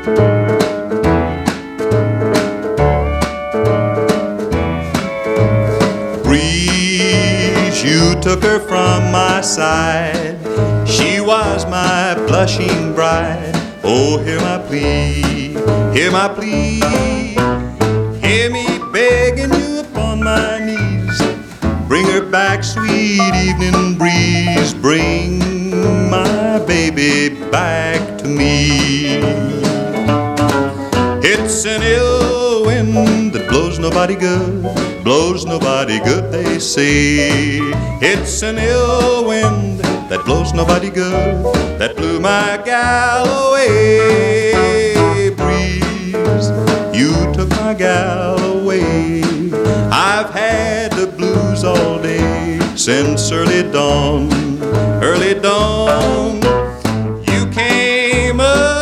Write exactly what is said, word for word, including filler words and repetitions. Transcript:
Breeze, you took her from my side. She was my blushing bride. Oh, hear my plea, hear my plea. Hear me begging you upon my knees. Bring her back, sweet evening breeze. Bring my baby back to me. It's an ill wind that blows nobody good, blows nobody good, they say. It's an ill wind that blows nobody good, that blew my gal away. Breeze, you took my gal away. I've had the blues all day since early dawn.